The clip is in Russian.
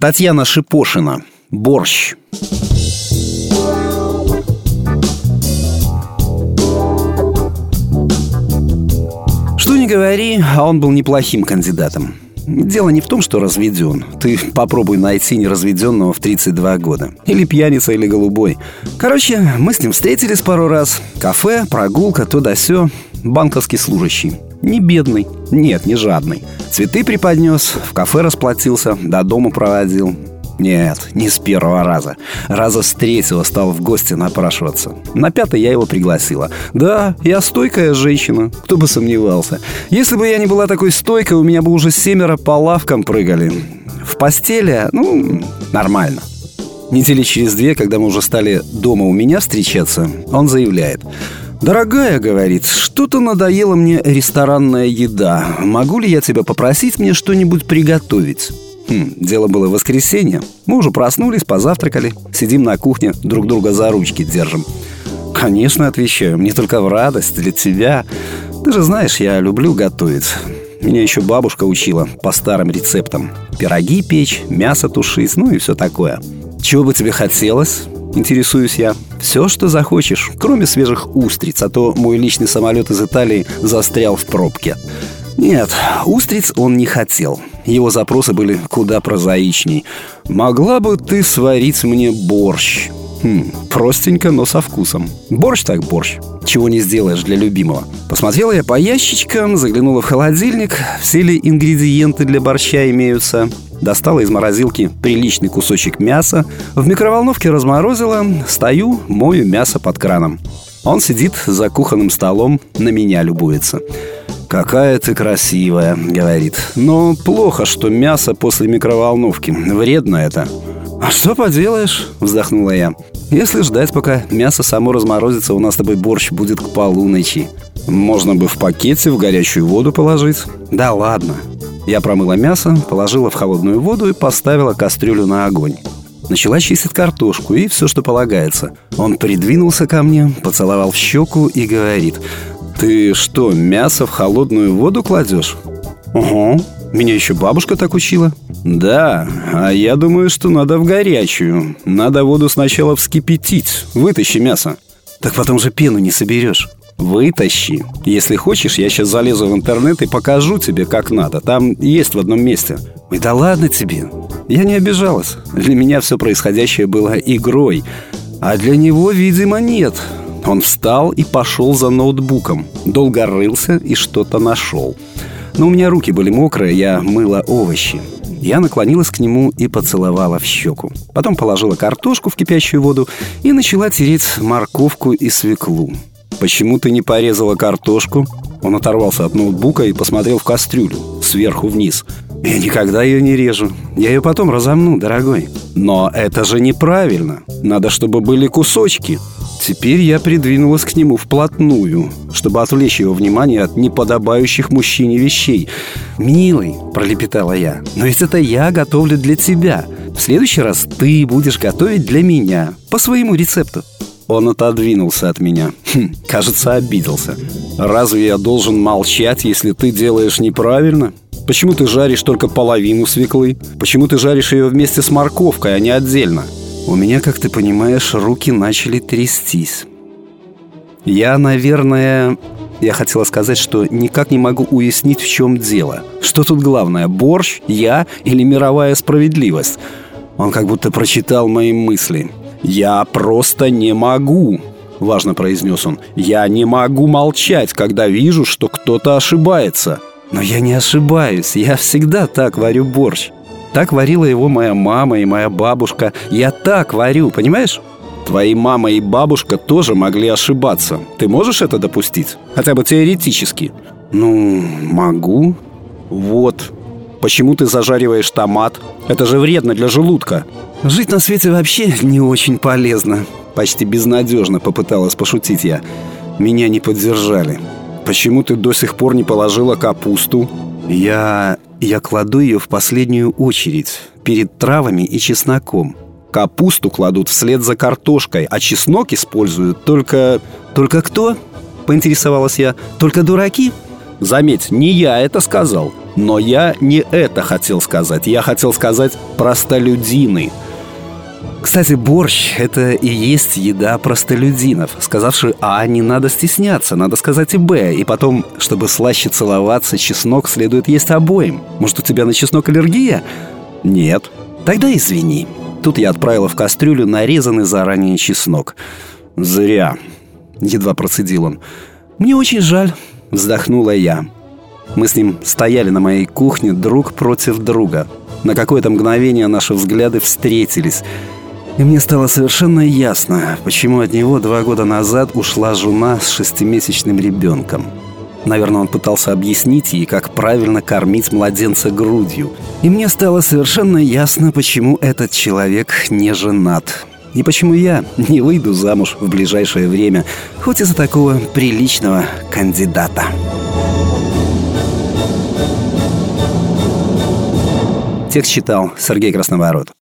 Татьяна Шипошина. Борщ. Что ни говори, а он был неплохим кандидатом. Дело не в том, что разведен. Ты попробуй найти неразведенного в 32 года. Или пьяница, или голубой. Короче, мы с ним встретились пару раз. Кафе, прогулка, то да сё. Банковский служащий. Не бедный. Нет, не жадный. Цветы преподнес, в кафе расплатился, до дома проводил. Нет, не с первого раза. Раза с третьего стал в гости напрашиваться. На 5-й я его пригласила. Да, я стойкая женщина, кто бы сомневался. Если бы я не была такой стойкой, у меня бы уже 7 по лавкам прыгали. В постели, нормально. Недели через 2, когда мы уже стали дома у меня встречаться, он заявляет: «Дорогая, — говорит, — что-то надоела мне ресторанная еда. Могу ли я тебя попросить мне что-нибудь приготовить?» Дело было в воскресенье. Мы уже проснулись, позавтракали. Сидим на кухне, друг друга за ручки держим. «Конечно, — отвечаю, — мне только в радость для тебя. Ты же знаешь, я люблю готовить. Меня еще бабушка учила по старым рецептам. Пироги печь, мясо тушить, и все такое. Чего бы тебе хотелось?» Интересуюсь я. «Все, что захочешь, кроме свежих устриц, а то мой личный самолет из Италии застрял в пробке». Нет, устриц он не хотел. Его запросы были куда прозаичней. «Могла бы ты сварить мне борщ?» Простенько, но со вкусом. Борщ так борщ. Чего не сделаешь для любимого. Посмотрела я по ящичкам, заглянула в холодильник. Все ли ингредиенты для борща имеются? Достала из морозилки приличный кусочек мяса. В микроволновке разморозила. Стою, мою мясо под краном. Он сидит за кухонным столом, на меня любуется. «Какая ты красивая, — говорит. — Но плохо, что мясо после микроволновки. Вредно это». «А что поделаешь?» — вздохнула я. «Если ждать, пока мясо само разморозится, у нас с тобой борщ будет к полуночи. Можно бы в пакете в горячую воду положить». «Да ладно». Я промыла мясо, положила в холодную воду и поставила кастрюлю на огонь. Начала чистить картошку и все, что полагается. Он придвинулся ко мне, поцеловал в щеку и говорит: «Ты что, мясо в холодную воду кладешь?» «Угу, меня еще бабушка так учила». «Да, а я думаю, что надо в горячую. Надо воду сначала вскипятить. Вытащи мясо». «Так потом же пену не соберешь». «Вытащи. Если хочешь, я сейчас залезу в интернет и покажу тебе, как надо. Там есть в одном месте». «Ой, да ладно тебе». Я не обижалась. Для меня все происходящее было игрой. А для него, видимо, нет. Он встал и пошел за ноутбуком. Долго рылся и что-то нашел. Но у меня руки были мокрые, я мыла овощи. Я наклонилась к нему и поцеловала в щеку. Потом положила картошку в кипящую воду и начала тереть морковку и свеклу. «Почему ты не порезала картошку?» Он оторвался от ноутбука и посмотрел в кастрюлю, сверху вниз. «Я никогда ее не режу. Я ее потом разомну, дорогой». «Но это же неправильно. Надо, чтобы были кусочки». Теперь я придвинулась к нему вплотную, чтобы отвлечь его внимание от неподобающих мужчине вещей. «Милый», — пролепетала я, — «но ведь это я готовлю для тебя. В следующий раз ты будешь готовить для меня, по своему рецепту». Он отодвинулся от меня. Кажется, обиделся. «Разве я должен молчать, если ты делаешь неправильно? Почему ты жаришь только половину свеклы? Почему ты жаришь ее вместе с морковкой, а не отдельно?» У меня, как ты понимаешь, руки начали трястись. Я хотела сказать, что никак не могу уяснить, в чем дело. Что тут главное, борщ, я или мировая справедливость? Он как будто прочитал мои мысли. «Я просто не могу», — важно произнес он. «Я не могу молчать, когда вижу, что кто-то ошибается». «Но я не ошибаюсь, я всегда так варю борщ. Так варила его моя мама и моя бабушка. Я так варю, понимаешь?» «Твои мама и бабушка тоже могли ошибаться. Ты можешь это допустить? Хотя бы теоретически». Могу». «Вот. Почему ты зажариваешь томат? Это же вредно для желудка». «Жить на свете вообще не очень полезно». Почти безнадежно попыталась пошутить я. Меня не поддержали. «Почему ты до сих пор не положила капусту?» Я кладу ее в последнюю очередь, перед травами и чесноком. Капусту кладут вслед за картошкой, а чеснок используют только... «Только кто?» — поинтересовалась я. «Только дураки?» «Заметь, не я это сказал. Но я не это хотел сказать. Я хотел сказать «простолюдины». Кстати, борщ – это и есть еда простолюдинов. Сказавши «А», не надо стесняться, надо сказать и «Б». И потом, чтобы слаще целоваться, чеснок следует есть обоим. Может, у тебя на чеснок аллергия? Нет. Тогда извини. Тут я отправила в кастрюлю нарезанный заранее чеснок. Зря. Едва процедил он. Мне очень жаль, вздохнула я. Мы с ним стояли на моей кухне друг против друга. На какое-то мгновение наши взгляды встретились. И мне стало совершенно ясно, почему от него 2 года назад ушла жена с 6-месячным ребенком. Наверное, он пытался объяснить ей, как правильно кормить младенца грудью. И мне стало совершенно ясно, почему этот человек не женат. И почему я не выйду замуж в ближайшее время, хоть и за такого приличного кандидата. Текст читал Сергей Красноворот.